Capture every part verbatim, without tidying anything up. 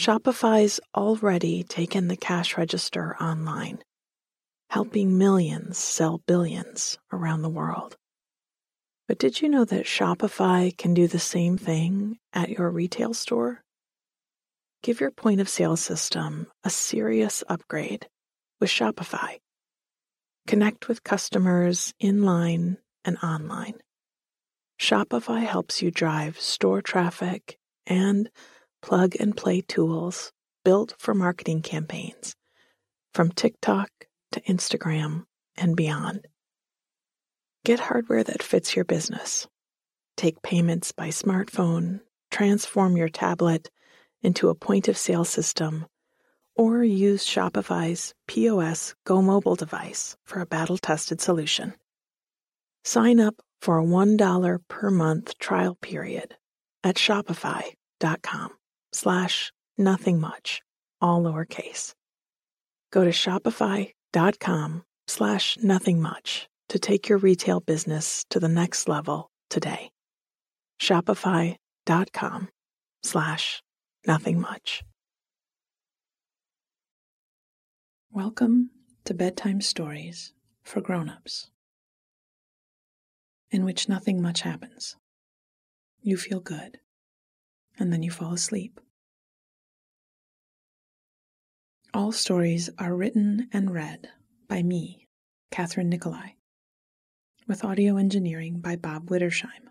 Shopify's already taken the cash register online, helping millions sell billions around the world. But did you know that Shopify can do the same thing at your retail store? Give your point of sale system a serious upgrade with Shopify. Connect with customers in-line and online. Shopify helps you drive store traffic and plug-and-play tools built for marketing campaigns, from TikTok to Instagram and beyond. Get hardware that fits your business. Take payments by smartphone, transform your tablet into a point-of-sale system, or use Shopify's P O S Go Mobile device for a battle-tested solution. Sign up for a one dollar per month trial period at shopify.com slash nothing much, all lowercase. Go to shopify.com slash nothing much to take your retail business to the next level today. Shopify.com slash nothing much. Welcome to Bedtime Stories for Grown-ups, in which nothing much happens. You feel good, and then you fall asleep. All stories are written and read by me, Catherine Nicolai, with audio engineering by Bob Wittersheim.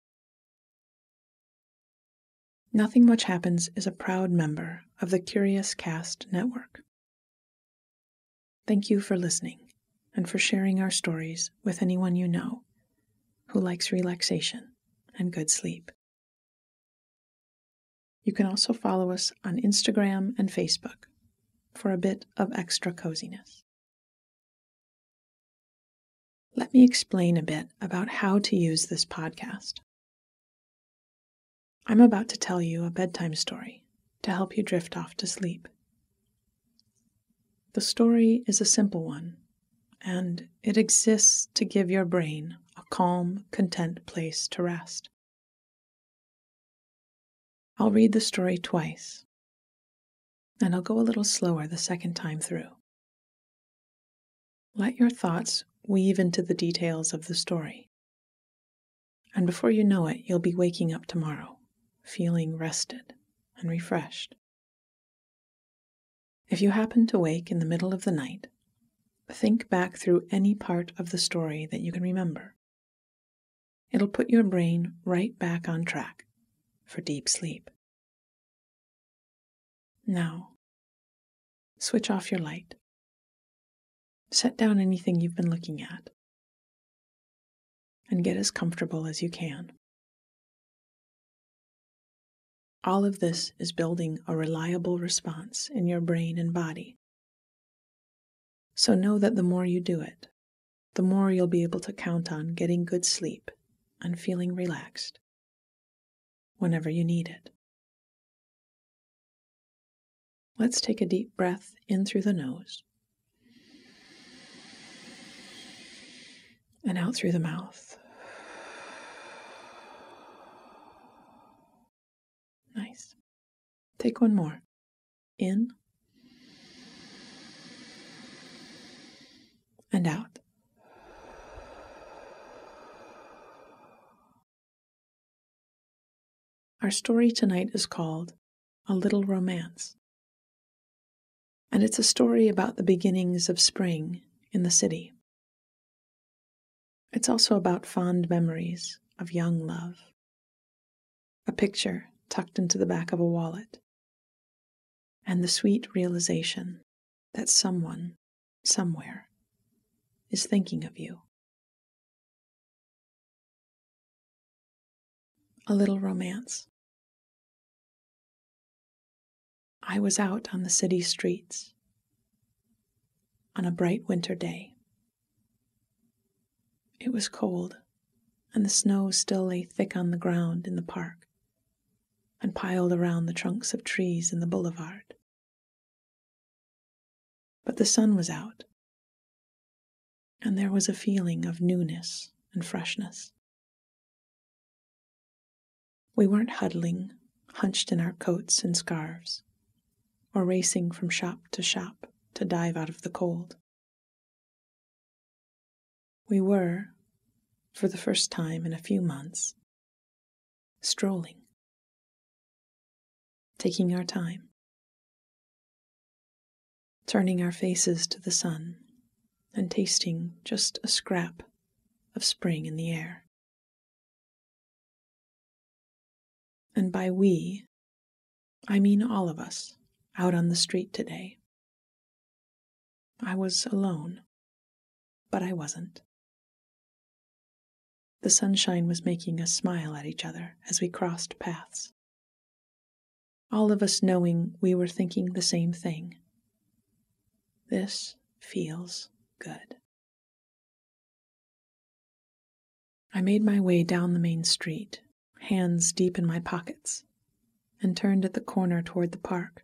Nothing Much Happens is a proud member of the Curious Cast Network. Thank you for listening and for sharing our stories with anyone you know who likes relaxation and good sleep. You can also follow us on Instagram and Facebook for a bit of extra coziness. Let me explain a bit about how to use this podcast. I'm about to tell you a bedtime story to help you drift off to sleep. The story is a simple one, and it exists to give your brain a calm, content place to rest. I'll read the story twice, and I'll go a little slower the second time through. Let your thoughts weave into the details of the story, and before you know it, you'll be waking up tomorrow, feeling rested and refreshed. If you happen to wake in the middle of the night, think back through any part of the story that you can remember. It'll put your brain right back on track for deep sleep. Now, switch off your light. Set down anything you've been looking at, and get as comfortable as you can. All of this is building a reliable response in your brain and body. So know that the more you do it, the more you'll be able to count on getting good sleep and feeling relaxed whenever you need it. Let's take a deep breath in through the nose and out through the mouth. Nice. Take one more. In and out. Our story tonight is called A Little Romance, and it's a story about the beginnings of spring in the city. It's also about fond memories of young love, a picture tucked into the back of a wallet, and the sweet realization that someone, somewhere, is thinking of you. A little romance. I was out on the city streets on a bright winter day. It was cold, and the snow still lay thick on the ground in the park and piled around the trunks of trees in the boulevard. But the sun was out, and there was a feeling of newness and freshness. We weren't huddling, hunched in our coats and scarves, or racing from shop to shop to dive out of the cold. We were, for the first time in a few months, strolling, taking our time, turning our faces to the sun and tasting just a scrap of spring in the air. And by we, I mean all of us out on the street today. I was alone, but I wasn't. The sunshine was making us smile at each other as we crossed paths, all of us knowing we were thinking the same thing. This feels good. I made my way down the main street, hands deep in my pockets, and turned at the corner toward the park.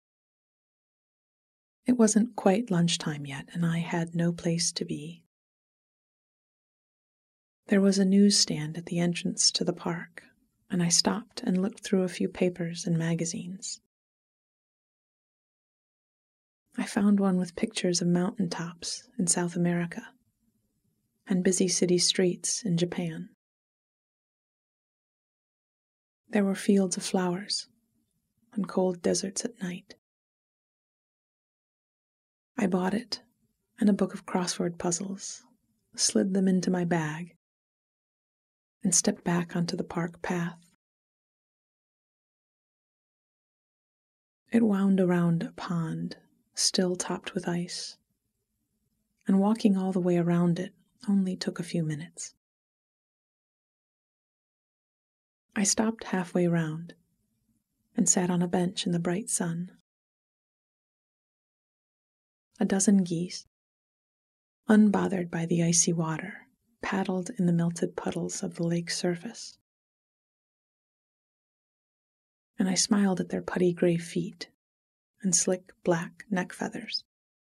It wasn't quite lunchtime yet, and I had no place to be. There was a newsstand at the entrance to the park, and I stopped and looked through a few papers and magazines. I found one with pictures of mountaintops in South America and busy city streets in Japan. There were fields of flowers and cold deserts at night. I bought it and a book of crossword puzzles, slid them into my bag, and stepped back onto the park path. It wound around a pond, still topped with ice, and walking all the way around it only took a few minutes. I stopped halfway round and sat on a bench in the bright sun. A dozen geese, unbothered by the icy water, paddled in the melted puddles of the lake's surface, and I smiled at their putty gray feet and slick black neck feathers.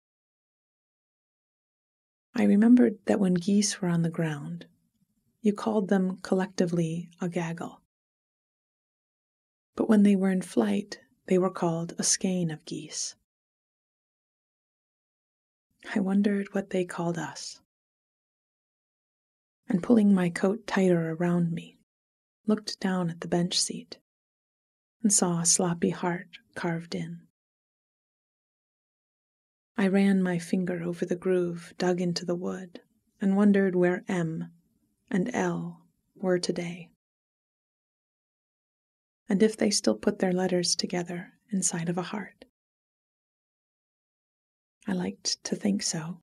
I remembered that when geese were on the ground, you called them collectively a gaggle, but when they were in flight, they were called a skein of geese. I wondered what they called us, and pulling my coat tighter around me, looked down at the bench seat and saw a sloppy heart carved in. I ran my finger over the groove dug into the wood and wondered where M and L were today, and if they still put their letters together inside of a heart. I liked to think so.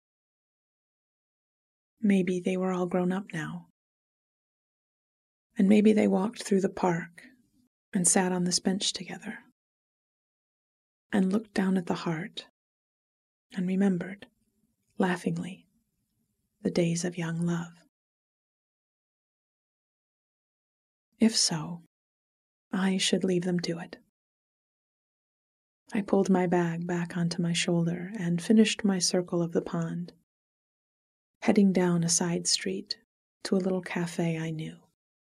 Maybe they were all grown up now. And maybe they walked through the park and sat on this bench together and looked down at the heart and remembered, laughingly, the days of young love. If so, I should leave them to it. I pulled my bag back onto my shoulder and finished my circle of the pond, heading down a side street to a little cafe I knew.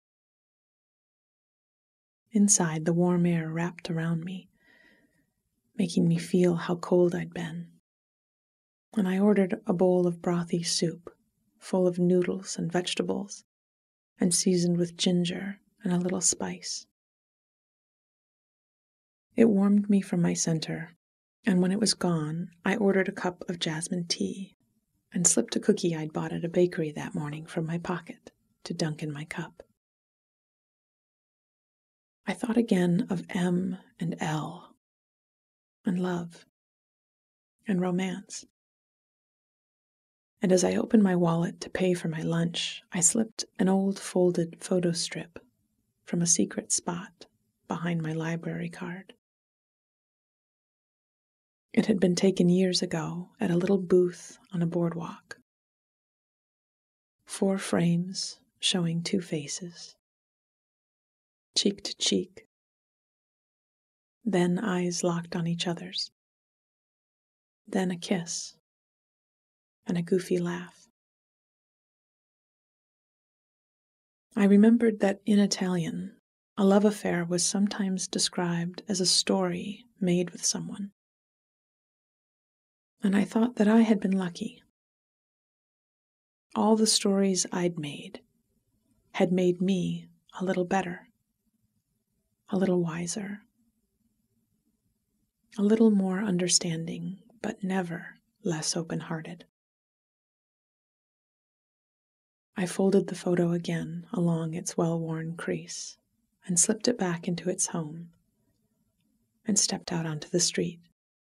Inside, the warm air wrapped around me, making me feel how cold I'd been, and I ordered a bowl of brothy soup, full of noodles and vegetables, and seasoned with ginger and a little spice. It warmed me from my center, and when it was gone, I ordered a cup of jasmine tea and slipped a cookie I'd bought at a bakery that morning from my pocket to dunk in my cup. I thought again of M and L, and love, and romance. And as I opened my wallet to pay for my lunch, I slipped an old folded photo strip from a secret spot behind my library card. It had been taken years ago at a little booth on a boardwalk. Four frames showing two faces, cheek to cheek, then eyes locked on each other's, then a kiss, and a goofy laugh. I remembered that in Italian, a love affair was sometimes described as a story made with someone, and I thought that I had been lucky. All the stories I'd made had made me a little better, a little wiser, a little more understanding, but never less open-hearted. I folded the photo again along its well-worn crease and slipped it back into its home and stepped out onto the street.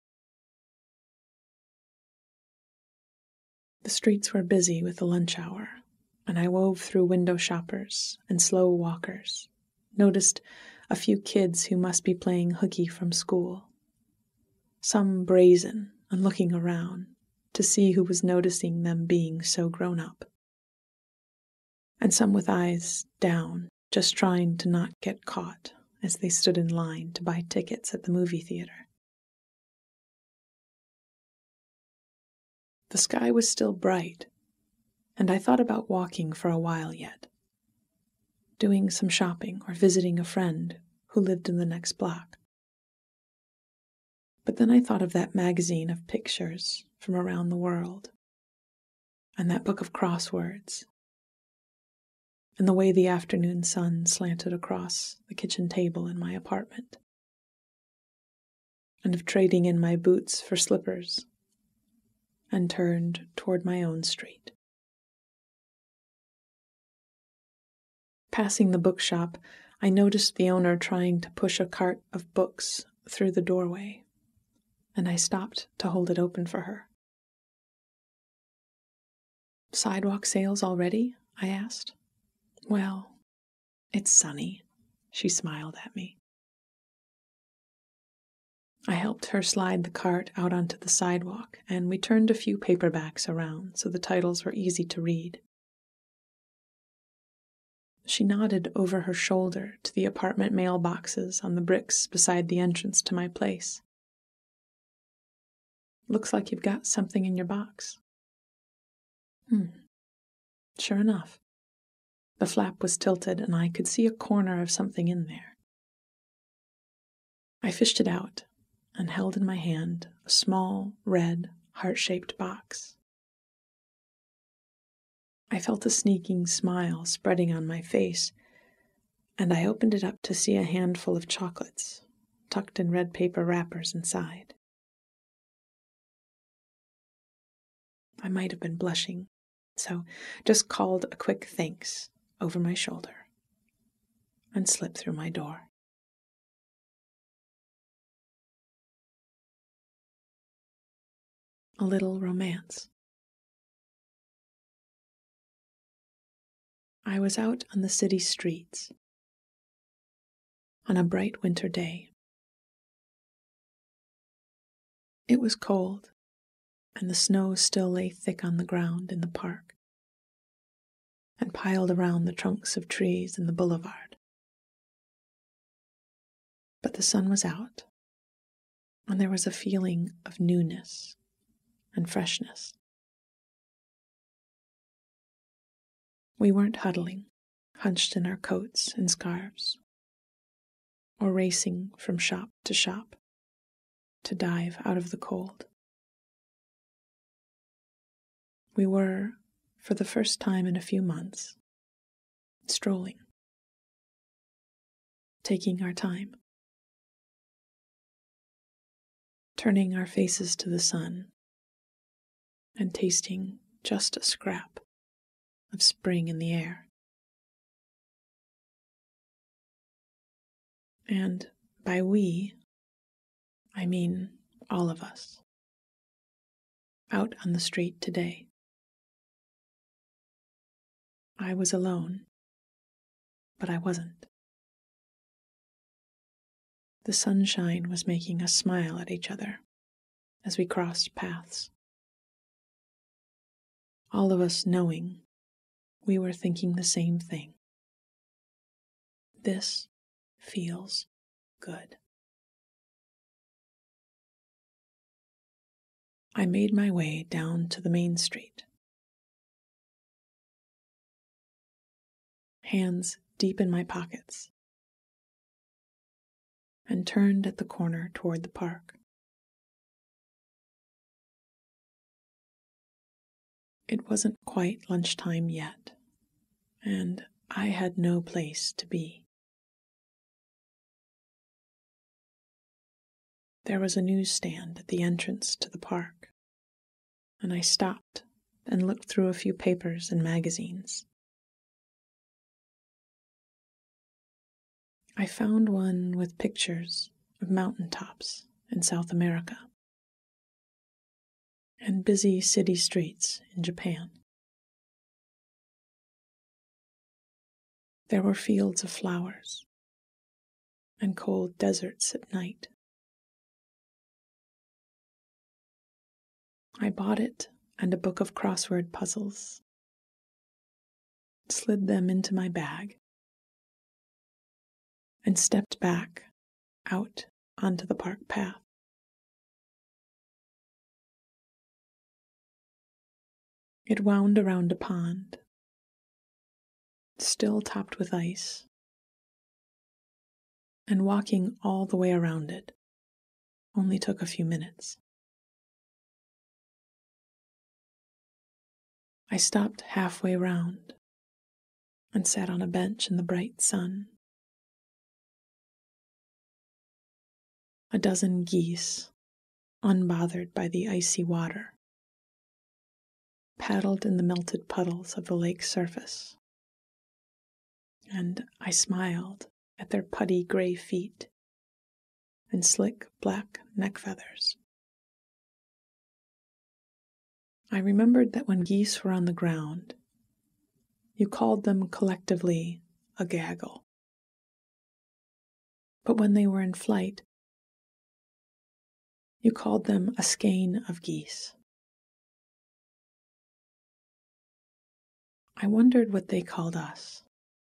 The streets were busy with the lunch hour, and I wove through window shoppers and slow walkers, noticed a few kids who must be playing hooky from school, some brazen and looking around to see who was noticing them being so grown up, and some with eyes down, just trying to not get caught as they stood in line to buy tickets at the movie theater. The sky was still bright, and I thought about walking for a while yet, doing some shopping or visiting a friend who lived in the next block. But then I thought of that magazine of pictures from around the world, and that book of crosswords, and the way the afternoon sun slanted across the kitchen table in my apartment, and of trading in my boots for slippers, and turned toward my own street. Passing the bookshop, I noticed the owner trying to push a cart of books through the doorway, and I stopped to hold it open for her. "Sidewalk sales already?" I asked. "Well, it's sunny," she smiled at me. I helped her slide the cart out onto the sidewalk, and we turned a few paperbacks around so the titles were easy to read. She nodded over her shoulder to the apartment mailboxes on the bricks beside the entrance to my place. "Looks like you've got something in your box." Hmm. Sure enough. The flap was tilted, and I could see a corner of something in there. I fished it out and held in my hand a small, red, heart-shaped box. I felt a sneaking smile spreading on my face, and I opened it up to see a handful of chocolates tucked in red paper wrappers inside. I might have been blushing, so just called a quick thanks over my shoulder and slipped through my door. A little romance. I was out on the city streets on a bright winter day. It was cold, and the snow still lay thick on the ground in the park and piled around the trunks of trees in the boulevard. But the sun was out, and there was a feeling of newness and freshness. We weren't huddling, hunched in our coats and scarves, or racing from shop to shop to dive out of the cold. We were, for the first time in a few months, strolling, taking our time, turning our faces to the sun, and tasting just a scrap of spring in the air. And by we, I mean all of us, out on the street today. I was alone, but I wasn't. The sunshine was making us smile at each other as we crossed paths, all of us knowing we were thinking the same thing. This feels good. I made my way down to the main street, hands deep in my pockets, and turned at the corner toward the park. It wasn't quite lunchtime yet, and I had no place to be. There was a newsstand at the entrance to the park, and I stopped and looked through a few papers and magazines. I found one with pictures of mountaintops in South America and busy city streets in Japan. There were fields of flowers and cold deserts at night. I bought it and a book of crossword puzzles, slid them into my bag, and stepped back out onto the park path. It wound around a pond, still topped with ice, and walking all the way around it only took a few minutes. I stopped halfway round and sat on a bench in the bright sun. A dozen geese, unbothered by the icy water, paddled in the melted puddles of the lake's surface, and I smiled at their putty gray feet and slick black neck feathers. I remembered that when geese were on the ground, you called them collectively a gaggle. But when they were in flight, you called them a skein of geese. I wondered what they called us,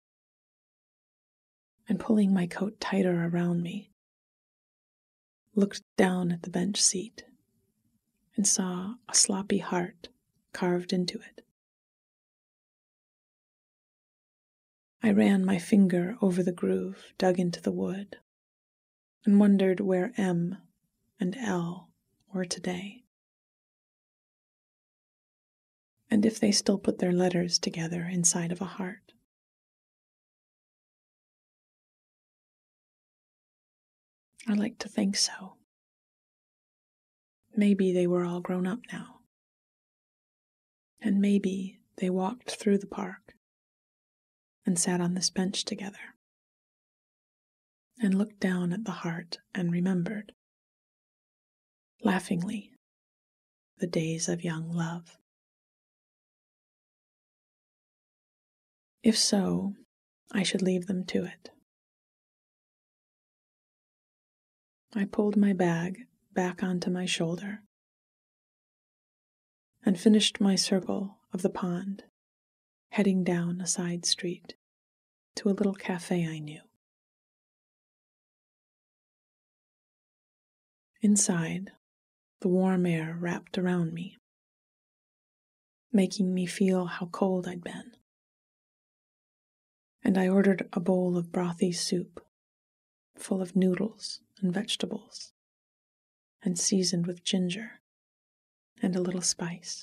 and pulling my coat tighter around me, looked down at the bench seat and saw a sloppy heart carved into it. I ran my finger over the groove dug into the wood and wondered where M and L were today, and if they still put their letters together inside of a heart. I like to think so. Maybe they were all grown up now, and maybe they walked through the park and sat on this bench together and looked down at the heart and remembered, laughingly, the days of young love. If so, I should leave them to it. I pulled my bag back onto my shoulder and finished my circle of the pond, heading down a side street to a little cafe I knew. Inside, the warm air wrapped around me, making me feel how cold I'd been, and I ordered a bowl of brothy soup full of noodles and vegetables, and seasoned with ginger and a little spice.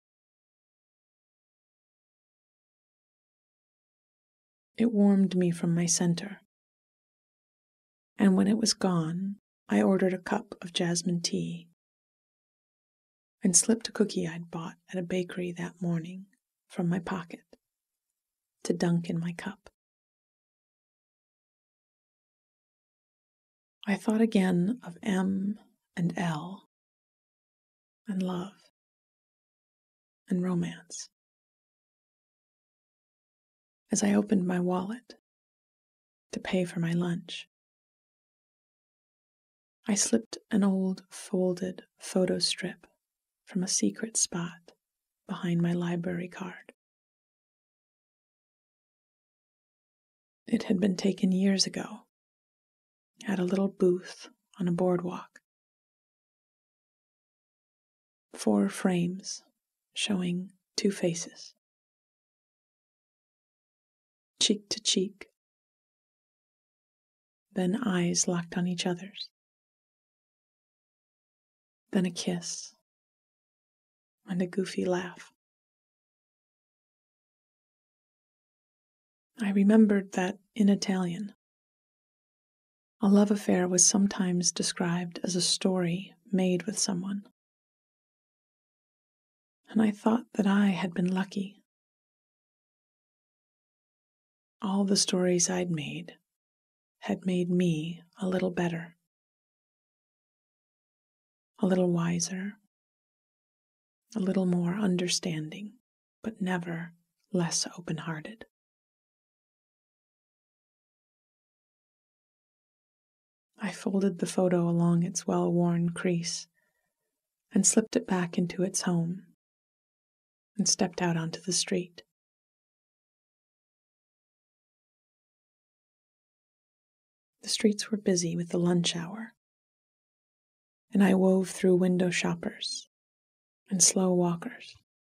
It warmed me from my center, and when it was gone, I ordered a cup of jasmine tea and slipped a cookie I'd bought at a bakery that morning from my pocket to dunk in my cup. I thought again of M and L and love and romance as I opened my wallet to pay for my lunch. I slipped an old folded photo strip from a secret spot behind my library card. It had been taken years ago at a little booth on a boardwalk. Four frames showing two faces, cheek to cheek, then eyes locked on each other's, then a kiss and a goofy laugh. I remembered that in Italian, a love affair was sometimes described as a story made with someone. And I thought that I had been lucky. All the stories I'd made had made me a little better, a little wiser, a little more understanding, but never less open-hearted. I folded the photo along its well-worn crease and slipped it back into its home and stepped out onto the street. The streets were busy with the lunch hour, and I wove through window shoppers and slow walkers.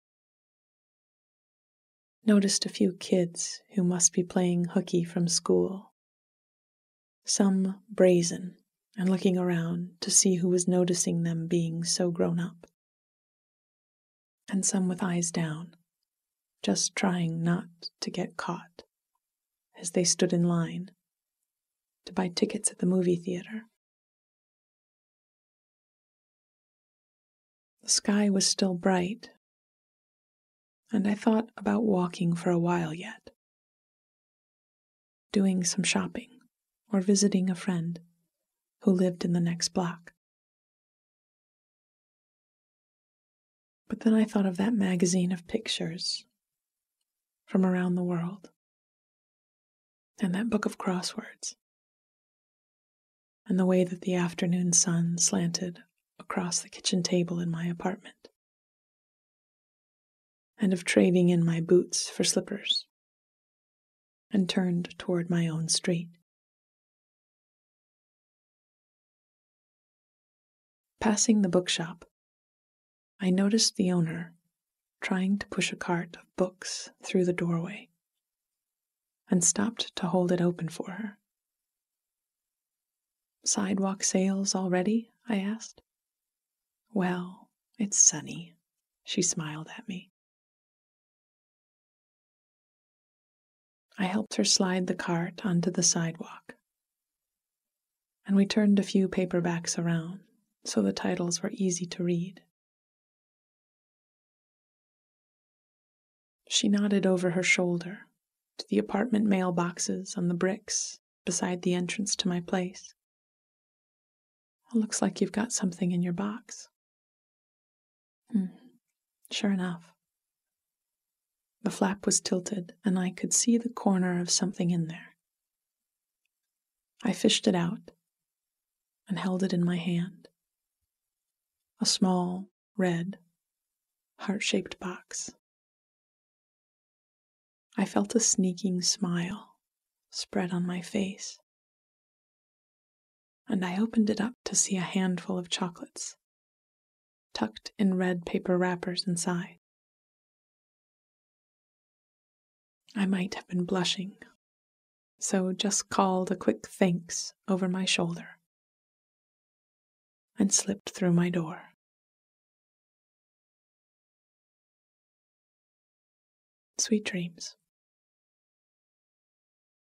Noticed a few kids who must be playing hooky from school, some brazen and looking around to see who was noticing them being so grown up, and some with eyes down, just trying not to get caught as they stood in line to buy tickets at the movie theater. The sky was still bright, and I thought about walking for a while yet, doing some shopping or visiting a friend who lived in the next block. But then I thought of that magazine of pictures from around the world, and that book of crosswords, and the way that the afternoon sun slanted across the kitchen table in my apartment, and of trading in my boots for slippers, and turned toward my own street. Passing the bookshop, I noticed the owner trying to push a cart of books through the doorway, and stopped to hold it open for her. "Sidewalk sales already?" I asked. "Well, it's sunny," she smiled at me. I helped her slide the cart onto the sidewalk, and we turned a few paperbacks around so the titles were easy to read. She nodded over her shoulder to the apartment mailboxes on the bricks beside the entrance to my place. "It looks like you've got something in your box." Hmm. Sure enough. The flap was tilted, and I could see the corner of something in there. I fished it out and held it in my hand. A small, red, heart-shaped box. I felt a sneaking smile spread on my face, and I opened it up to see a handful of chocolates, tucked in red paper wrappers inside. I might have been blushing, so just called a quick thanks over my shoulder and slipped through my door. Sweet dreams.